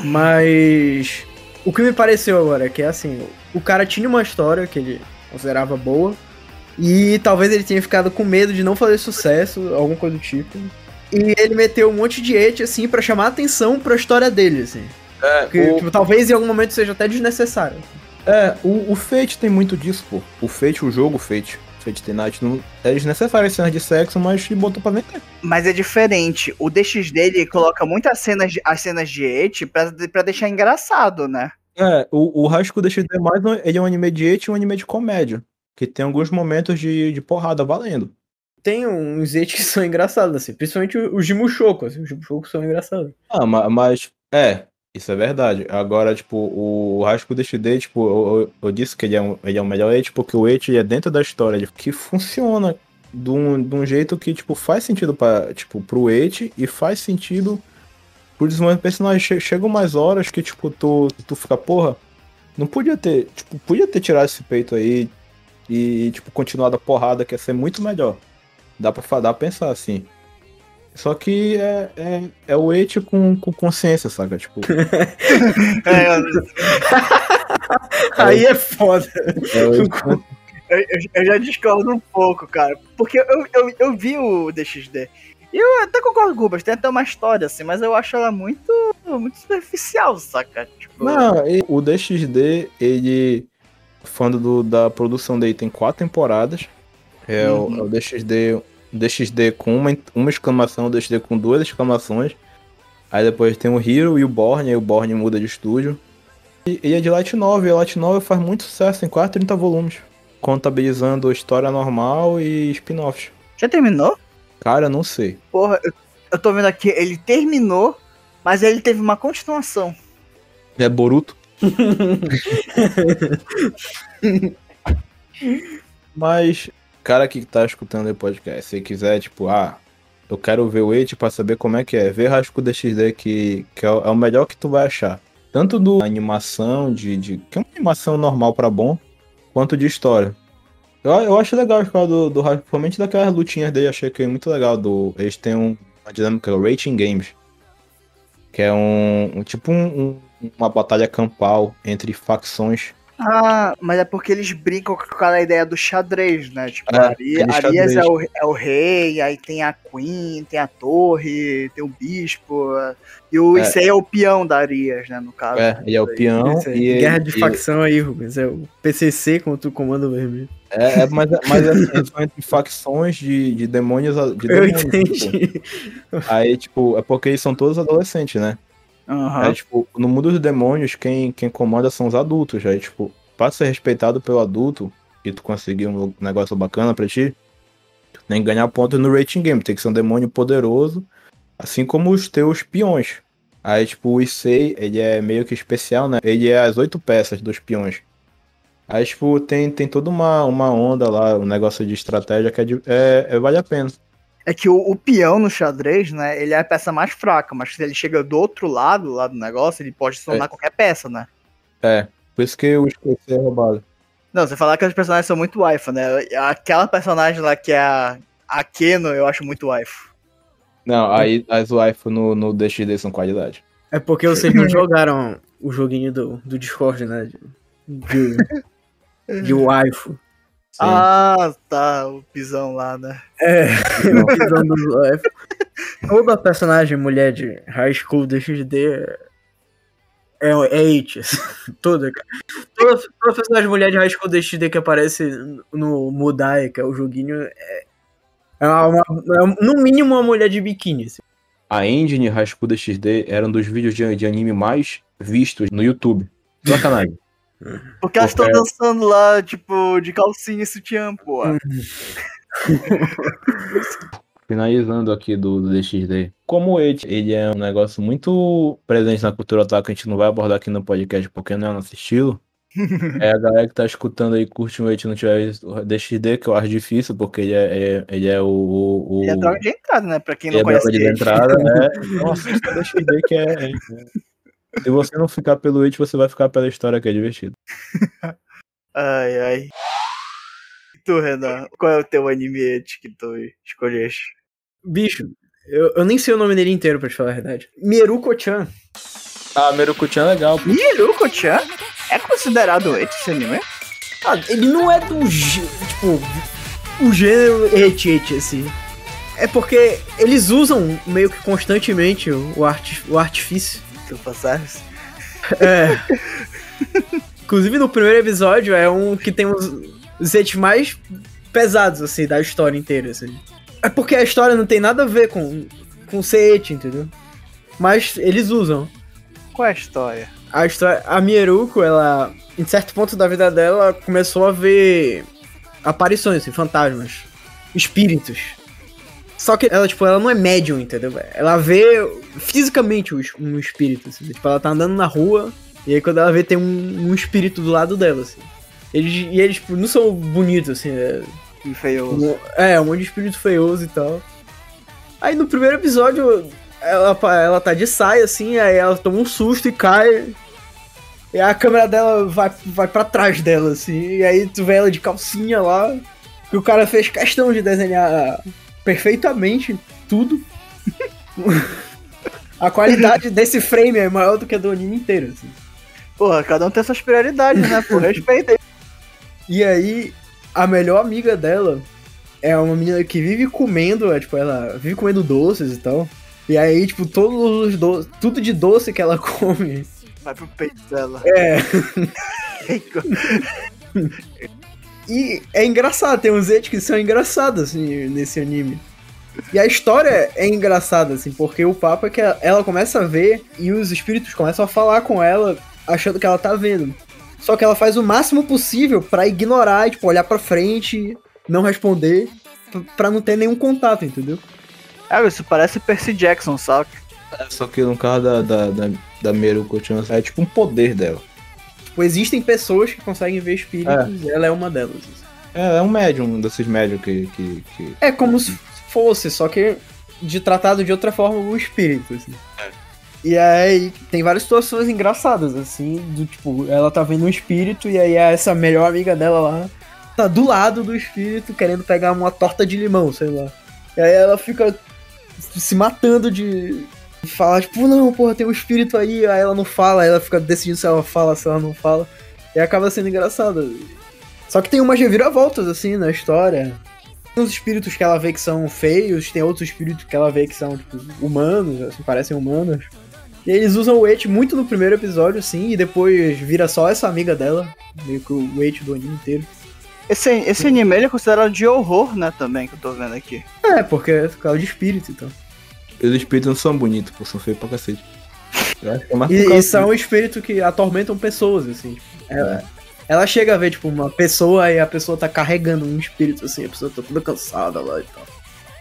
Mas o que me pareceu agora é que é assim, o cara tinha uma história que ele considerava boa e talvez ele tenha ficado com medo de não fazer sucesso, alguma coisa do tipo. E ele meteu um monte de hate assim pra chamar atenção pra história dele, assim. É, Porque, o... tipo, talvez em algum momento seja até desnecessário. É, o, o Fate tem muito disso, pô. O Fate, o jogo Fate. Fate the Night, não é desnecessário as cenas de sexo, mas botou pra vender. Mas é diferente. O D X D ele coloca muitas cenas de, as cenas de hate pra, pra deixar engraçado, né? É, o, o High School D X D é mais um, ele é um anime de hate e um anime de comédia. Que tem alguns momentos de, de porrada valendo. Tem uns hate que são engraçados, assim. Principalmente os de Mushoku, assim. Os de Mushoku são engraçados. Ah, mas, mas é, isso é verdade. Agora, tipo, o High School D X D, tipo, eu, eu, eu disse que ele é, um, ele é o melhor hate, porque o hate é dentro da história, que funciona de um, de um jeito que, tipo, faz sentido pra, tipo, pro hate e faz sentido pro desenvolvimento do personagem. Che, chegam mais horas que, tipo, tu, tu fica, porra, não podia ter, tipo, podia ter tirado esse peito aí e, tipo, continuado a porrada, que ia ser muito melhor. Dá pra, dá pra pensar assim. Só que é, é, é o hate com, com consciência, saca? Tipo. É, eu, Aí é foda. É o eu, eu- eu já discordo um pouco, cara. Porque eu, eu, eu vi o D X D. E eu até concordo com o Rubens, tem até uma história assim, mas eu acho ela muito, muito superficial, saca? Tipo, Não, e o D X D, ele. Falando do, da produção dele, tem quatro temporadas. É, o, Uhum. é o D X D. D X D com uma, uma exclamação, o D X D com duas exclamações. Aí depois tem o Hero e o Born, aí o Born muda de estúdio. E, e é de Light Novel, e a Light Novel faz muito sucesso, tem quase trinta volumes. Contabilizando história normal e spin-offs. já terminou? Cara, não sei. Porra, eu, eu tô vendo aqui, ele terminou, mas ele teve uma continuação. É Boruto? Mas, cara que tá escutando o podcast, se quiser, tipo, ah, eu quero ver o It pra saber como é que é, ver High School D X D que, que é, o, é o melhor que tu vai achar. Tanto do animação, de, de que é uma animação normal pra bom, quanto de história. Eu, eu acho legal a história do, do High, principalmente daquelas lutinhas dele, achei que é muito legal. Do, eles têm um, uma dinâmica Rating Games, que é um, um tipo um, um- uma batalha campal entre facções. Ah, mas é porque eles brincam com aquela ideia do xadrez, né? Tipo, É, Ari- aquele Arias xadrez. é o, é o rei, aí tem a Queen, tem a torre, tem o bispo. E o É. Issei é o peão da Arias, né? No caso. É, ele é o peão Isso aí. e Guerra de e- facção aí, Rubens. É o P C C contra o Comando Vermelho. É, é, mas, mas assim, eles são entre facções de, de demônios. De Eu demônios, tipo. entendi. Aí, tipo, é porque eles são todos adolescentes, né? Aham. Aí, tipo, no mundo dos demônios, quem, quem comanda são os adultos. Aí, tipo, pra ser respeitado pelo adulto e tu conseguir um negócio bacana pra ti, tu tem que ganhar pontos no rating game. Tem que ser um demônio poderoso, assim como os teus peões. Aí, tipo, o Issei, ele é meio que especial, né? Ele é as oito peças dos peões. Aí, tipo, tem, tem toda uma, uma onda lá, um negócio de estratégia que é, de- é, é- vale a pena. É que o, o peão no xadrez, né? Ele é a peça mais fraca, mas se ele chega do outro lado, lá do negócio, ele pode se tornar qualquer peça, né? É, por isso que o esqueci é roubado. Não, você falar que os personagens são muito waifu, né? Aquela personagem lá que é a, a Keno, eu acho muito waifu. Não, aí as waifu no, no D X D são qualidade. É porque vocês não jogaram o joguinho do, do Discord, né? De, de, de waifu. Sim. Ah, tá, o pisão lá, né? É, visão dos waifu. Toda personagem mulher de High School D X D É, é It. Toda, cara. Toda, toda personagem mulher de High School D X D que aparece no Mudai, que é o joguinho, é, é, uma, é no mínimo uma mulher de biquíni. Assim. A engine High School D X D era um dos vídeos de, de anime mais vistos no YouTube. Sacanagem. Porque elas estão Porque- dançando lá, tipo, de calcinha e sutiã, pô. Finalizando aqui do, do D X D. Como ele, ele é um negócio muito presente na cultura otaku, a gente não vai abordar aqui no podcast porque não é nosso estilo. É a galera que tá escutando aí, curte o It, não tiver visto o D X D, que eu acho difícil, porque ele é, é- ele é o... o, o Ele é droga de entrada, né? Pra quem ele não é conhece droga de ele. entrada, é. Nossa, isso é D X D que é... é- Se você não ficar pelo It, você vai ficar pela história, que é divertido. Ai, ai. E tu, Renan? Qual é o teu anime It que tu escolheste? Bicho, eu, eu nem sei o nome dele inteiro, pra te falar a verdade. Mieruko-chan. Ah, Meruko-chan é legal, pô. Miruko-chan? É considerado It esse anime? Ah, ele não é do gê- tipo, o gênero It, assim. É porque eles usam meio que constantemente o, o, arti- o artifício. Tu passaste? É. Inclusive no primeiro episódio é um que tem os, os hits mais pesados, assim, da história inteira, assim. É porque a história não tem nada a ver com, com ser hit, entendeu? Mas eles usam. Qual é a história? A história, a Mieruko, ela, em certo ponto da vida dela, começou a ver aparições, assim, fantasmas, espíritos. Só que ela, tipo, ela não é médium, entendeu? Ela vê fisicamente um espírito, assim. Tipo, ela tá andando na rua, e aí quando ela vê, tem um, um espírito do lado dela, assim. Eles, e eles, tipo, não são bonitos, assim, é, Que feioso. é, um monte de espírito feioso e tal. Aí no primeiro episódio, ela, ela tá de saia, assim, aí ela toma um susto e cai. E a câmera dela vai, vai pra trás dela, assim. E aí tu vê ela de calcinha lá. Que o cara fez questão de desenhar perfeitamente tudo. A qualidade desse frame é maior do que a do anime inteiro, assim. Porra, cada um tem suas prioridades, né? Por respeito aí. E aí, a melhor amiga dela é uma menina que vive comendo, é, tipo, ela vive comendo doces e tal. E aí, tipo, todos os doces, tudo de doce que ela come. Vai pro peito dela. É. E é engraçado, tem uns hits que são engraçados, assim, nesse anime. E a história é engraçada, assim, porque o papo é que ela começa a ver e os espíritos começam a falar com ela, achando que ela tá vendo. Só que ela faz o máximo possível pra ignorar, tipo, olhar pra frente, não responder, p- pra não ter nenhum contato, entendeu? É, isso parece Percy Jackson, sabe? Só que no caso da, da, da, da Meruko-chan, é tipo um poder dela. Tipo, existem pessoas que conseguem ver espíritos e ela é uma delas. assim. É, é um médium, um desses médiums que, que, que... É como se fosse, só que de tratado de outra forma o espírito, assim. E aí tem várias situações engraçadas, assim, do tipo, ela tá vendo um espírito e aí essa melhor amiga dela lá tá do lado do espírito querendo pegar uma torta de limão, sei lá. E aí ela fica se matando de falar, tipo, não, porra, tem um espírito aí, aí ela não fala, aí ela fica decidindo se ela fala, se ela não fala. E acaba sendo engraçado. Só que tem umas reviravoltas, assim, na história. Tem uns espíritos que ela vê que são feios, tem outros espíritos que ela vê que são, tipo, humanos, assim, parecem humanos. E eles usam o It muito no primeiro episódio, assim, e depois vira só essa amiga dela, meio que o It do anime inteiro. Esse, esse anime ele é considerado de horror, né, também, que eu tô vendo aqui. É, porque é por causa de espírito, então. Os espíritos não são bonitos, pô, são feios pra cacete. Eu acho que é mais por E, causa e são espíritos que atormentam pessoas, assim. Tipo, ela, ela chega a ver, tipo, uma pessoa e a pessoa tá carregando um espírito, assim, a pessoa tá toda cansada lá e tal.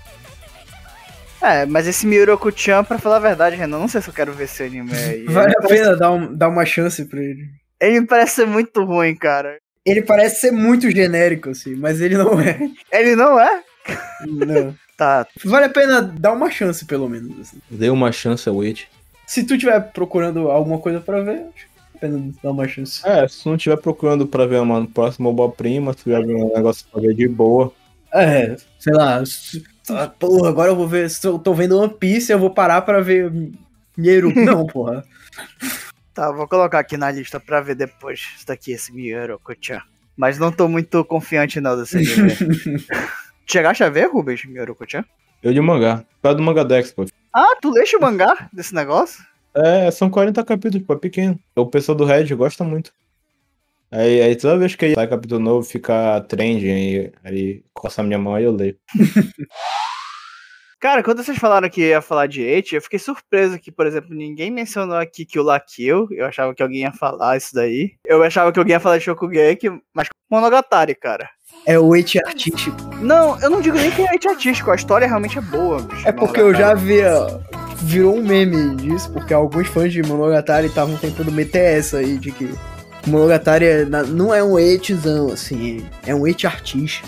É, mas esse Miroku-chan, pra falar a verdade, Renan, não sei se eu quero ver esse anime aí. Vale ele, a parece, pena dar, um, dar uma chance pra ele. ele me parece ser muito ruim, cara. Ele parece ser muito genérico, assim, mas ele não é. Ele não é? Não. Tá. Vale a pena dar uma chance, pelo menos, assim. Dê uma chance ao It. Se tu estiver procurando alguma coisa pra ver, acho que vale a pena dar uma chance. É, se não estiver procurando pra ver uma próxima obra-prima, se tiver algum negócio pra ver de boa. É, sei lá. se- ah, Porra, agora eu vou ver. Se eu tô vendo One Piece, eu vou parar pra ver Mieruko. Não, porra. Tá, vou colocar aqui na lista pra ver depois. Isso daqui, esse Miroku-chan. Mas não tô muito confiante não desse anime. Chegaste a ver, Rubens, Miroku-chan? Eu de mangá. Por causa do Mangadex, pô. Ah, tu leste o mangá desse negócio? É, são quarenta capítulos, pô, é pequeno. O pessoal do Reddit gosta muito. Aí, aí toda vez que sai capítulo novo, fica trending, aí, aí coça a minha mão e eu leio. Cara, quando vocês falaram que ia falar de Eti, eu fiquei surpreso que, por exemplo, ninguém mencionou aqui Kill la Kill. Eu achava que alguém ia falar isso daí. Eu achava que alguém ia falar de Shokugeki, mas Monogatari, cara. É o eti artístico. Não, eu não digo nem que é eti artístico, a história realmente é boa, bicho. É porque eu já via... Virou um meme disso, porque alguns fãs de Monogatari estavam tentando meter essa aí, de que Monogatari é, não é um etizão, assim, é um eti artístico.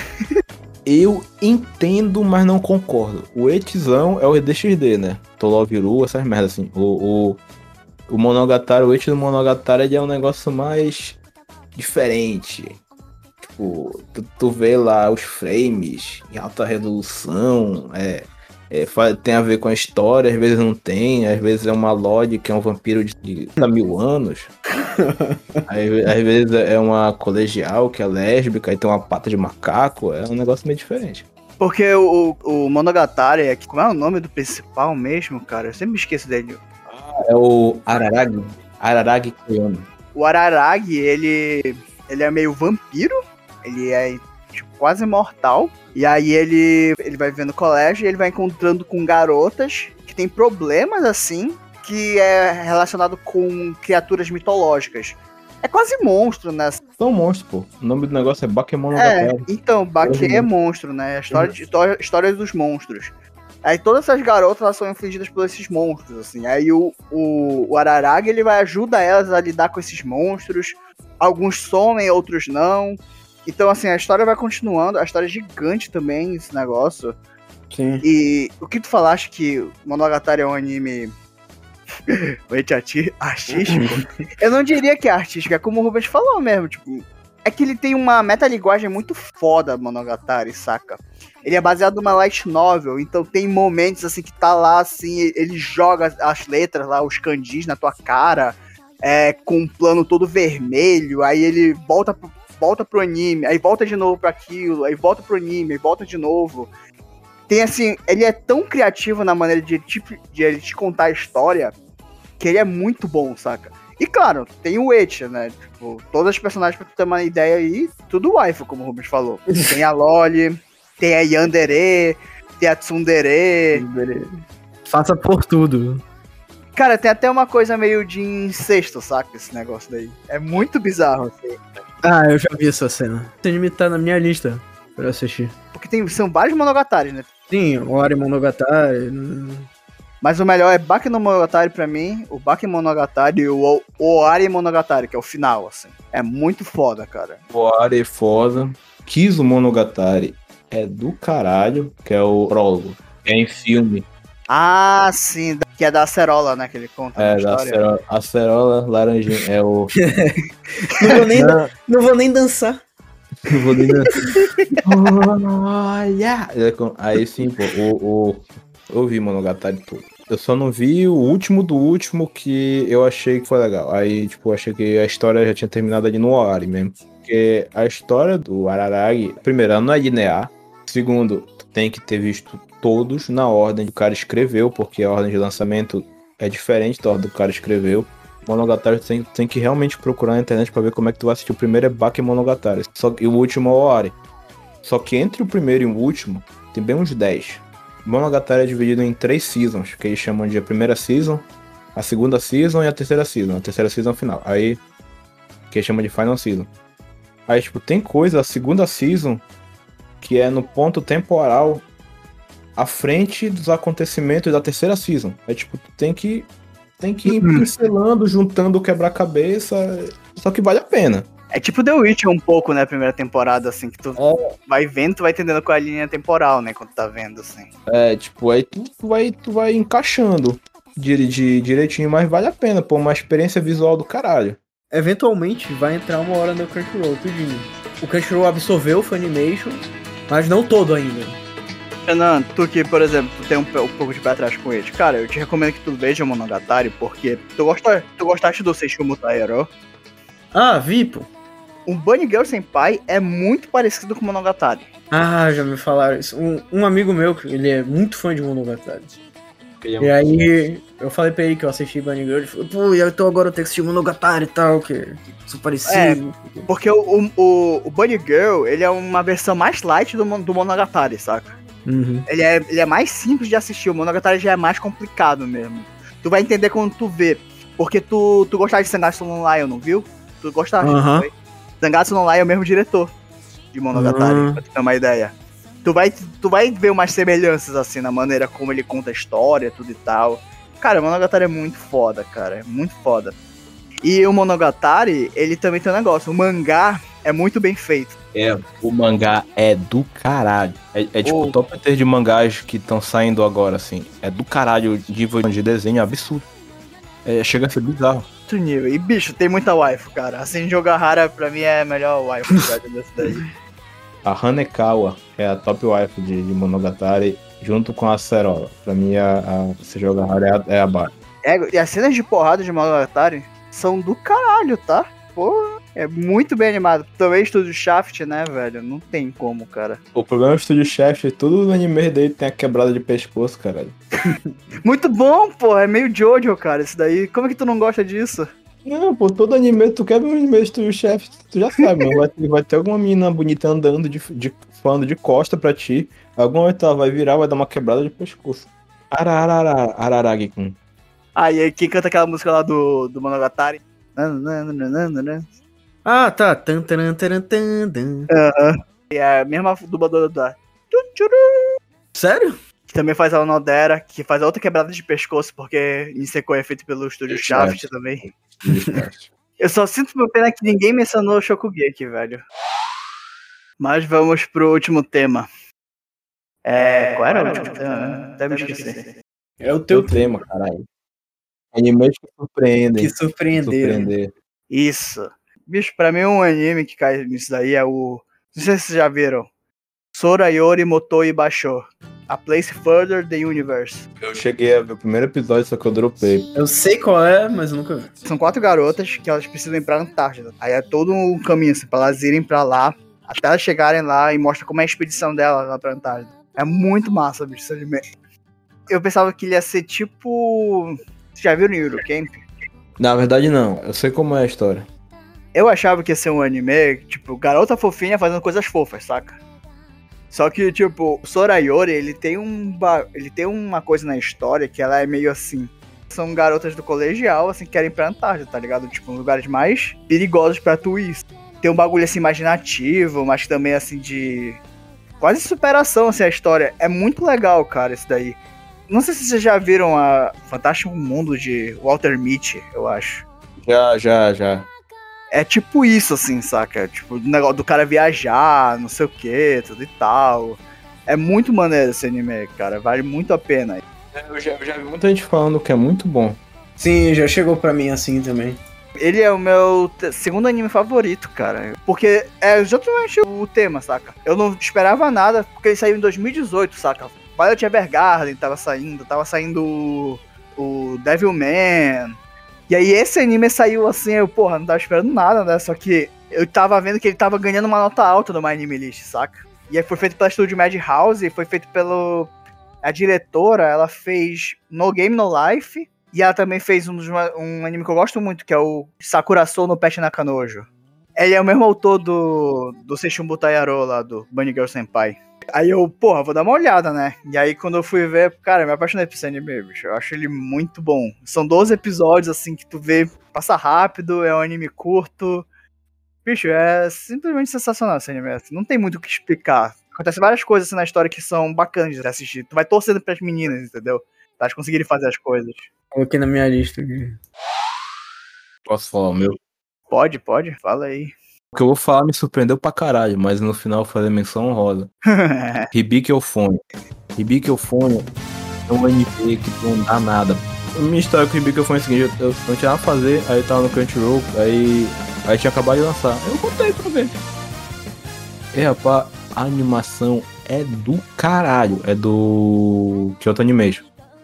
Eu entendo, mas não concordo. O etizão é o D X D, né? Toloviru, essas merdas assim. O, o, o Monogatari, o eti do Monogatari ele é um negócio mais diferente. Tipo, tu, tu vê lá os frames em alta resolução, é, é, tem a ver com a história, às vezes não tem, às vezes é uma Lorde que é um vampiro de trinta mil anos. Aí, às vezes é uma colegial que é lésbica e tem uma pata de macaco, é um negócio meio diferente. Porque o, o Monogatari, é, como é o nome do principal mesmo, cara? Eu sempre me esqueço dele. Ah, é o Araragi, Araragi Koyama. O Araragi, ele, ele é meio vampiro, ele é tipo, quase imortal, e aí ele, ele vai vivendo no colégio e ele vai encontrando com garotas que tem problemas assim, que é relacionado com criaturas mitológicas. É quase monstro, né? São monstros, pô. O nome do negócio é Bakemonogatari. É, então, Bake é monstro, né? A história, de, história dos monstros. Aí todas essas garotas elas são infligidas por esses monstros, assim. Aí o, o, o Araragi, ele vai ajudar elas a lidar com esses monstros. Alguns somem, outros não. Então, assim, a história vai continuando. A história é gigante também, esse negócio. Sim. E o que tu falaste que Monogatari é um anime... o eti artístico? Eu não diria que é artístico, é como o Rubens falou mesmo, tipo... É que ele tem uma metalinguagem muito foda, Monogatari, saca? Ele é baseado numa light novel, então tem momentos, assim, que tá lá, assim, ele joga as letras lá, os kanjis na tua cara, é, com um plano todo vermelho, aí ele volta pro, volta pro anime, aí volta de novo pra aquilo, aí volta pro anime, aí volta de novo... Tem assim, ele é tão criativo na maneira de, tipo, de ele te contar a história que ele é muito bom, saca? E claro, tem o eti, né? Tipo, todas as personagens pra tu ter uma ideia aí, tudo waifu, como o Rubens falou. Tem a Loli, tem a Yandere, tem a Tsundere. Faça por tudo. Cara, tem até uma coisa meio de incesto, saca? Esse negócio daí. É muito bizarro, assim. Ah, eu já vi essa cena. Esse anime tá na minha lista pra assistir. Porque tem, são vários Monogataris, né? Sim, Ori Monogatari. Mas o melhor é Bake no Monogatari pra mim, o Bake Monogatari e o Oari Monogatari, que é o final, assim. É muito foda, cara. Oari é foda. Kizu Monogatari é do caralho, que é o prólogo. É em filme. Ah, sim, que é da acerola, né, que ele conta É, na da história. acerola, acerola laranjinha. É o... Não vou nem, não. não vou nem dançar. Não vou nem dançar. Olha! Aí sim, pô, o, o... eu vi Monogatari todo. Eu só não vi o último do último que eu achei que foi legal. Aí, tipo, eu achei que a história já tinha terminado ali no Oari mesmo. Porque a história do Araragi, primeiro, ela não é linear. Segundo, tu tem que ter visto todos na ordem que o cara escreveu, porque a ordem de lançamento é diferente da ordem que o cara escreveu. Monogatari tem, tem que realmente procurar na internet pra ver como é que tu vai assistir. O primeiro é Bake Monogatari, só que o último é o Oari. Só que entre o primeiro e o último, tem bem uns dez. Monogatari é dividido em três seasons, que eles chamam de a primeira season, a segunda season e a terceira season. A terceira season final. Aí, que eles chamam de final season. Aí, tipo, tem coisa, a segunda season, que é no ponto temporal à frente dos acontecimentos da terceira season. É tipo, tu tem que tem que ir pincelando, juntando o quebra-cabeça, só que vale a pena. É tipo The Witcher um pouco, né, a primeira temporada, assim, que tu É. vai vendo, tu vai entendendo qual é a linha temporal, né, quando tu tá vendo, assim. É, tipo, aí tu, tu, vai, tu vai encaixando de, de, direitinho, mas vale a pena, pô, uma experiência visual do caralho. Eventualmente vai entrar uma hora no Crunchyroll, tudinho. O Crunchyroll absorveu o Funimation, mas não todo ainda. Renan, tu que, por exemplo, tu tem um, um pouco de pé atrás com ele. Cara, eu te recomendo que tu veja o Monogatari, porque tu, gosta, tu gostaste do Seishomu Taero. Ah, vi, pô. O Bunny Girl Senpai é muito parecido com o Monogatari. Ah, já me falaram isso. Um, um amigo meu, ele é muito fã de Monogatari. E aí, eu falei pra ele que eu assisti Bunny Girl, ele falou, pô, então agora eu tenho que assistir Monogatari e tal, que são parecidos. É, porque o, o, o Bunny Girl, ele é uma versão mais light do, do Monogatari, saca? Uhum. Ele é, ele é mais simples de assistir, o Monogatari já é mais complicado mesmo. Tu vai entender quando tu vê, porque tu, tu gostava de Sangatsu no Lion, não viu? Tu gostava, Uhum. não foi? Sangatsu no Lion é o mesmo diretor de Monogatari, Uhum. pra tu ter uma ideia. Tu vai, tu vai ver umas semelhanças, assim, na maneira como ele conta a história, tudo e tal. Cara, o Monogatari é muito foda, cara, é muito foda. E o Monogatari, ele também tem um negócio, o mangá é muito bem feito. É, o mangá é do caralho. É, é tipo o Oh. top três de mangás que estão saindo agora, assim. É do caralho, o nível de desenho é absurdo. É, chega a ser bizarro. Outro nível. E, bicho, tem muita waifu, cara. Assim, Jogahara, pra mim, é a melhor waifu dessa daí. A Hanekawa é a top wife de, de Monogatari, junto com a Cerola. Pra mim, a, a se jogar é a, é a base. É, e as cenas de porrada de Monogatari são do caralho, tá? Pô, é muito bem animado. Também estúdio Shaft, né, velho? Não tem como, cara. O problema é o Estúdio Chef, tudo no anime dele tem a quebrada de pescoço, caralho. Muito bom, pô. É meio Jojo, cara, isso daí. Como é que tu não gosta disso? Não, pô, todo anime, tu quer ver um anime do Estúdio Chef, tu já sabe, mano. Vai, ter- vai ter alguma menina bonita andando, de, de, falando de costa pra ti. Alguma hora ela vai virar, vai dar uma quebrada de pescoço. Ararara, Araragi-kun. Ah, e aí quem canta aquela música lá do, do Monogatari? Ah, tá. Tan, taran, taran, tan, tan. É a mesma dubladora da... Sério? Que também faz a Onodera, que faz a outra quebrada de pescoço, porque Nisekoi é feito pelo estúdio Shaft também. Eu só sinto uma pena que ninguém mencionou o Shokugeki, velho. Mas vamos pro último tema. É... Qual era o último tema, né? Até me esqueci. É o Teu teu tema, caralho. Animes que surpreendem. que surpreendeu. Surpreender. Isso. Bicho, pra mim um anime que cai nisso daí é o... Não sei se vocês já viram. Sorayori Motoi Basho. A Place Further the Universe. Eu cheguei a ver o primeiro episódio, só que eu dropei. Eu sei qual é, mas eu nunca vi. São quatro garotas que elas precisam ir pra Antártida. Aí é todo um caminho, assim, pra elas irem pra lá, até elas chegarem lá e mostra como é a expedição delas lá pra Antártida. É muito massa, bicho, esse anime. Eu pensava que ele ia ser tipo... Vocês já viram o Eurocamp? Na verdade, não. Eu sei como é a história. Eu achava que ia ser um anime, tipo, garota fofinha fazendo coisas fofas, saca? Só que, tipo, o Sorayori, ele tem um ba- ele tem uma coisa na história que ela é meio assim. São garotas do colegial, assim, que querem ir pra Antártida, tá ligado? Tipo, lugares mais perigosos pra tu ir. Tem um bagulho, assim, imaginativo, mas também, assim, de... Quase superação, assim, a história. É muito legal, cara, isso daí. Não sei se vocês já viram a Fantástico Mundo de Walter Mitty, eu acho. Já, já, já. É tipo isso, assim, saca? Tipo, o negócio do cara viajar, não sei o que, tudo e tal. É muito maneiro esse anime, cara. Vale muito a pena. Eu já, eu já vi muita gente falando que é muito bom. Sim, já chegou pra mim assim também. Ele é o meu te- segundo anime favorito, cara. Porque é exatamente o tema, saca? Eu não esperava nada, porque ele saiu em dois mil e dezoito, saca? Violet Evergarden tava saindo, tava saindo o, o Devilman. E aí esse anime saiu assim, eu, porra, não tava esperando nada, né? Só que eu tava vendo que ele tava ganhando uma nota alta no My Anime List, saca? E aí foi feito pela estúdio Madhouse, foi feito pelo... A diretora, ela fez No Game No Life, e ela também fez um, dos, um anime que eu gosto muito, que é o Sakura Sou no Pet Nakanojo. Ele é o mesmo autor do, do Seishun Tayaro lá, do Bunny Girl Senpai. Aí eu, porra, vou dar uma olhada, né? E aí quando eu fui ver, cara, eu me apaixonei por esse anime, bicho. Eu acho ele muito bom. São doze episódios, assim, que tu vê, passa rápido, é um anime curto. Bicho, é simplesmente sensacional esse anime. Assim, não tem muito o que explicar. Acontecem várias coisas assim, na história que são bacanas de assistir. Tu vai torcendo pras meninas, entendeu? Pra elas conseguirem fazer as coisas. Coloquei na minha lista aqui. Posso falar o meu? Pode, pode, fala aí. O que eu vou falar me surpreendeu pra caralho, mas no final eu falei menção honrosa. Hibiki Euphonium. Hibiki Euphonium é um anime que não dá nada. A minha história com o Hibiki Euphonium é a seguinte, eu, eu não tinha nada a fazer, aí eu tava no Crunchyroll, aí, aí tinha acabado de lançar. Eu botei pra ver. E rapaz, a animação é do caralho, é do Kyoto Animation.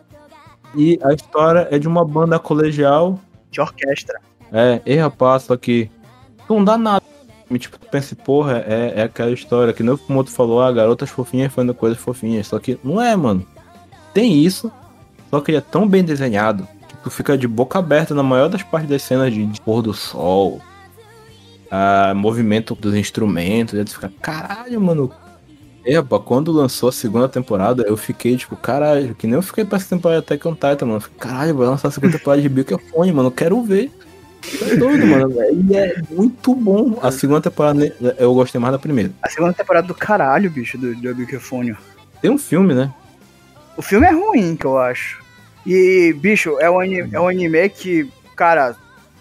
E a história é de uma banda colegial. De orquestra. É, e rapaz, só que não dá nada. Tipo, tu pensa, porra, é, é aquela história que nem o Fumoto falou, ah, garotas fofinhas fazendo coisas fofinhas. Só que não é, mano. Tem isso, Só que ele é tão bem desenhado que tu fica de boca aberta na maior das partes das cenas de, de pôr do sol, a movimento dos instrumentos, e tu fica, caralho, mano. Epa, quando lançou a segunda temporada, eu fiquei tipo, caralho, que nem eu fiquei pra essa temporada até que on Titan, mano. Eu fiquei, caralho, vai lançar a segunda temporada de Bylcafone, mano, eu quero ver. É doido, mano. E é muito bom. A segunda temporada eu gostei mais da primeira. A segunda temporada do caralho, bicho, do, do Bylcafone. Tem um filme, né? O filme é ruim, que eu acho. E, bicho, é um anime, é um anime que, cara,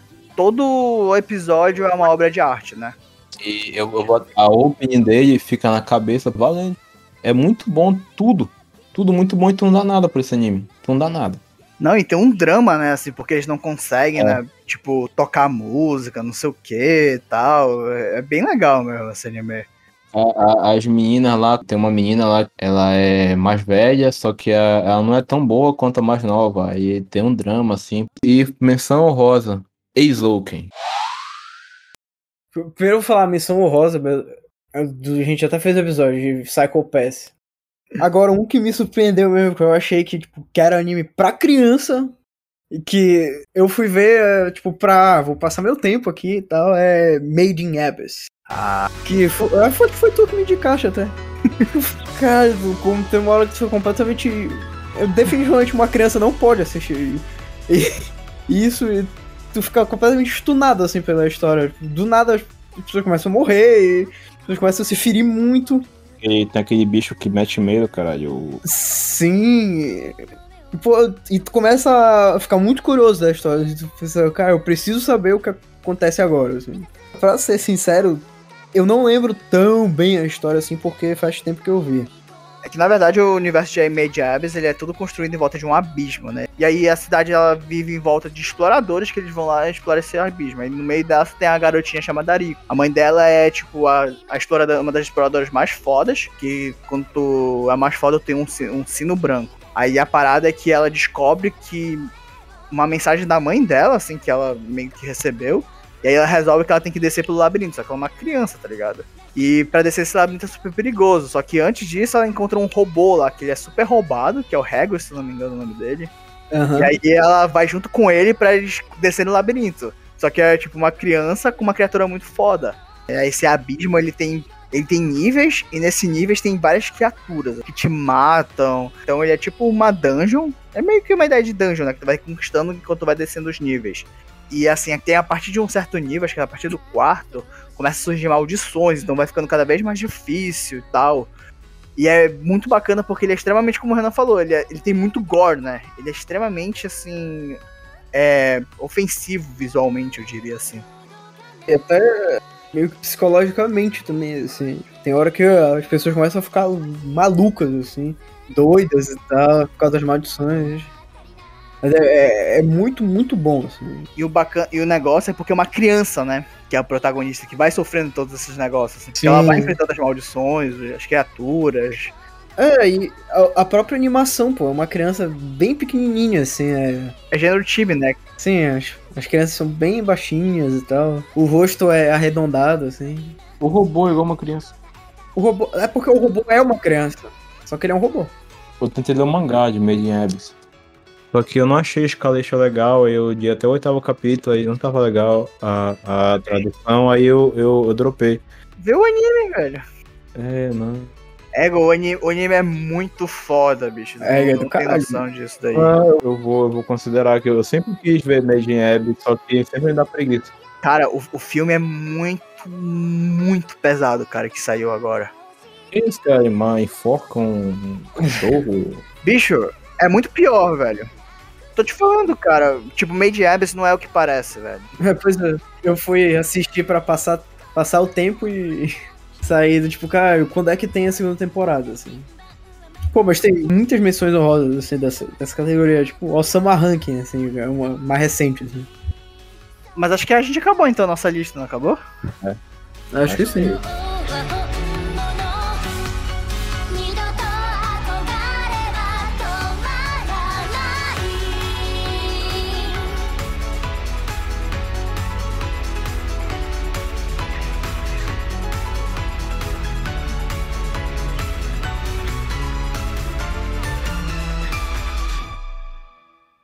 todo episódio é uma obra de arte, né? E eu, eu boto a opening dele fica na cabeça valendo. É muito bom tudo. Tudo muito bom e tu não dá nada por esse anime. Tu não dá nada. Não, e tem um drama, né, assim, porque eles não conseguem, é. né, tipo, tocar música, não sei o que e tal. É bem legal mesmo esse anime. A, a, as meninas lá, tem uma menina lá, ela é mais velha, só que a, ela não é tão boa quanto a mais nova. Aí tem um drama, assim. E menção honrosa, Eizouken. Primeiro eu vou falar menção honrosa, a gente até fez episódio de Psycho Pass. Agora, um que me surpreendeu mesmo, que eu achei que, tipo, que era anime pra criança, e que eu fui ver, tipo, pra... vou passar meu tempo aqui e tal, é Made in Abyss. Ah. Que foi, foi, foi tu que me indicaste até. Cara, como tem uma hora que foi completamente... Eu, definitivamente uma criança não pode assistir. E, e isso... tu fica completamente stunado, assim, pela história. Do nada, as pessoas começam a morrer, e as pessoas começam a se ferir muito. E tem aquele bicho que mete medo, caralho. Sim. E, pô, e tu começa a ficar muito curioso da história. E tu pensa, cara, eu preciso saber o que acontece agora, assim. Pra ser sincero, eu não lembro tão bem a história, assim, porque faz tempo que eu vi. É que, na verdade, o universo de Made in Abyss, ele é tudo construído em volta de um abismo, né? E aí a cidade, ela vive em volta de exploradores que eles vão lá explorar esse abismo. Aí no meio dela tem a garotinha chamada Riko. A mãe dela é, tipo, a, a exploradora, uma das exploradoras mais fodas, que quando tu é mais foda, tem um, um sino branco. Aí a parada é que ela descobre que uma mensagem da mãe dela, assim, que ela meio que recebeu, e aí ela resolve que ela tem que descer pelo labirinto, só que ela é uma criança, tá ligado? E pra descer esse labirinto é super perigoso, só que antes disso ela encontra um robô lá, que ele é super roubado, que é o Regulus, se não me engano o nome dele. Uhum. E aí ela vai junto com ele pra eles descer no labirinto. Só que é tipo uma criança com uma criatura muito foda. Esse abismo, ele tem, ele tem níveis, e nesses níveis tem várias criaturas que te matam. Então ele é tipo uma dungeon, é meio que uma ideia de dungeon, né, que tu vai conquistando enquanto tu vai descendo os níveis. E assim, tem a partir de um certo nível, acho que a partir do quarto, começa a surgir maldições, então vai ficando cada vez mais difícil e tal. E é muito bacana porque ele é extremamente, como o Renan falou, ele, é, ele tem muito gore, né? Ele é extremamente, assim, é, ofensivo visualmente, eu diria assim. E até meio que psicologicamente também, assim. Tem hora que as pessoas começam a ficar malucas, assim, doidas e tal, por causa das maldições. Mas é, é, é muito, muito bom, assim. E o, bacana, e o negócio é porque é uma criança, né? Que é a protagonista, que vai sofrendo todos esses negócios. Assim, ela vai enfrentando as maldições, as criaturas. É, e a, a própria animação, pô, é uma criança bem pequenininha, assim, é... É gênero chibi, né? Sim, as, as crianças são bem baixinhas e tal. O rosto é arredondado, assim. O robô é igual uma criança. O robô... É porque o robô é uma criança, só que ele é um robô. Eu tentei ler um mangá de Made in Abyss. Só que eu não achei a escalation legal, eu li até o oitavo capítulo, aí não tava legal a, a tradução, aí eu, eu, eu dropei. Vê o anime, velho. É, não... É, o anime, o anime é muito foda, bicho. É, não é não tem noção disso daí. Ah, eu, vou, eu vou considerar que eu sempre quis ver Made in Abyss, só que sempre me dá preguiça. Cara, o, o filme é muito, muito pesado, cara, que saiu agora. Esse cara, irmã, enforca um cachorro. Bicho, é muito pior, velho. Tô te falando, cara. Tipo, Made in Abyss não é o que parece, velho. É, pois é. Eu fui assistir pra passar, passar o tempo e sair do tipo, cara, quando é que tem a segunda temporada, assim. Pô, mas tem muitas menções honrosas, assim, dessa, dessa categoria. Tipo, o Osama Ranking, assim, é uma mais recente, assim. Mas acho que a gente acabou, então, a nossa lista, não acabou? É. Acho, acho que sim. Que...